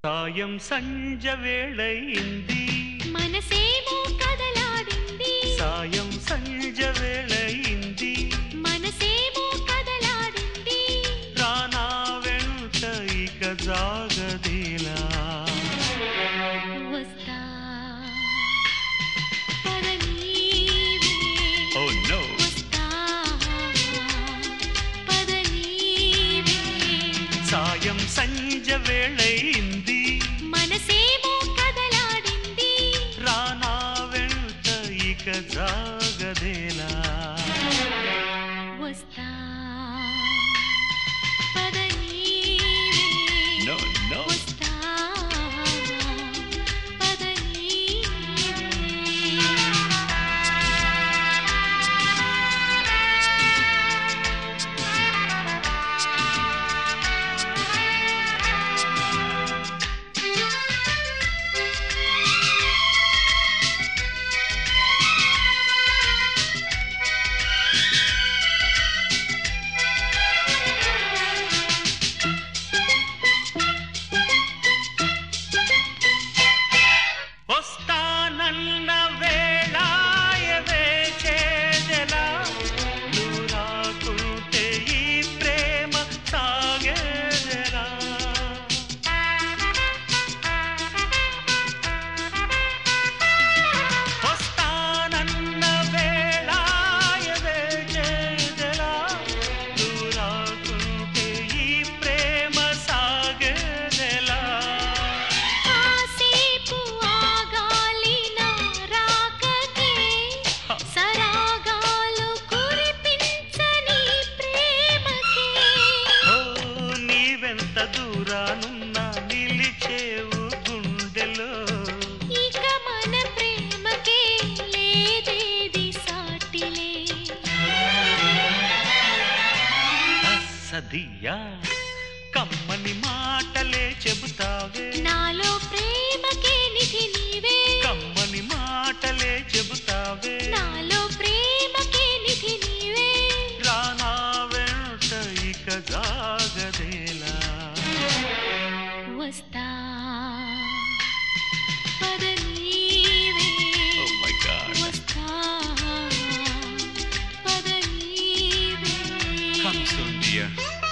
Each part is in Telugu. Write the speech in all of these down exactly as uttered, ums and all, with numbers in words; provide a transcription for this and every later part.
సాయం సంజ వేళయింది మనసేమో కదలాడింది సాయం సంజ వేళయింది మనసేమో కదలాడింది రానా వెంట ఇక జాగదేలా వస్తా పదనీవే Oh no వస్తా పదనీవే సాయం సంజ వేళయింది మనసేమో కదలాడింది రానా వెంట ఇక జాగదేలా వస్తా పదనీవే No no వస్తా పదనీవే వస్తానన్న వేళాయవే చేదెలా నువ్వు రాకుంటే ఈ ప్రేమ సాగేదెలా వస్తానన్న వేళాయవే చేదెలా నువ్వు రాకుంటే ఈ ప్రేమ సాగేదెలా కాసేపు ఆగాలి నా రాకకే సరాగాలు కురిపించని ప్రేమకే ఓ నీవెంత దూరానున్నా నిలిచేవు గుండెలో ఇక మన ప్రేమకే లేదేది సాటిలే సదియా కమ్మని మాటలే చెబుతావే నాలో ప్రేమకే నిధి నీవే కమ్మని మాటలే చెబుతావే నాలో ప్రేమకే నిధి నీవే రానా వెంట ఇక జాగదేలా వస్తా పదనీవే Oh my God. వస్తా పదనీవే Come soon, dear.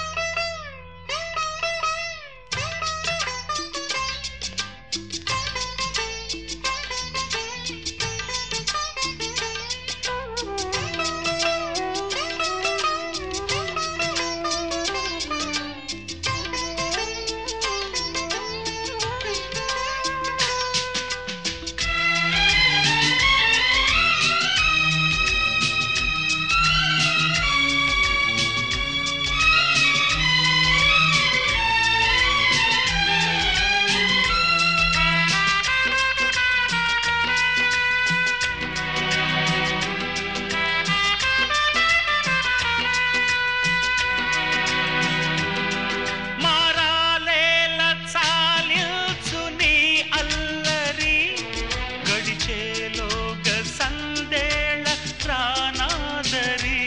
మారాలేల చాలించు నీ అల్లరి గడిచేలోగ సందేళ ప్రాణాదరి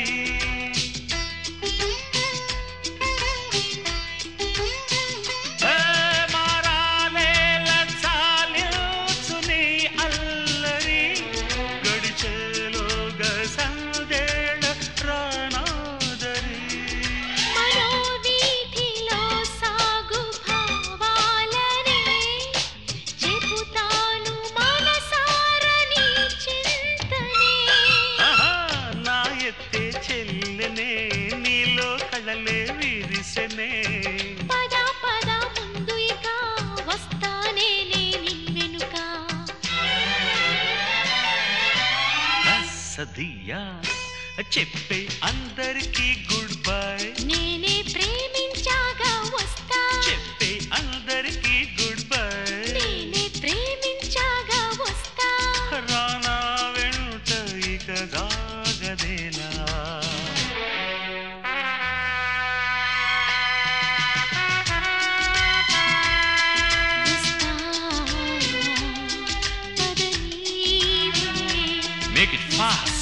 ఏ మారాలేల చాలించు నీ అల్లరి గడిచేలోగ సందేళ ప్రాణాదరి మనోవీధిలో సాగు భావాలనే చెబుతాను మనసారని చింతనే ఆహా, నా ఎత్తే చెల్లెనే నీలో కళలే విరిసెనే పద పద ముందు ఇక వస్తానే నీ వెనుక సదియా చెప్పే అందరికీ గుడ్ బై నేనే ప్రేమించాగా వస్తా చెప్పే అందరికీ గుడ్ బై నేనే ప్రేమించాగా వస్తా రానా వెంట ఇక జాగదేలా వస్తా పదనీవే మేక్ ఇట్ ఫాస్ట్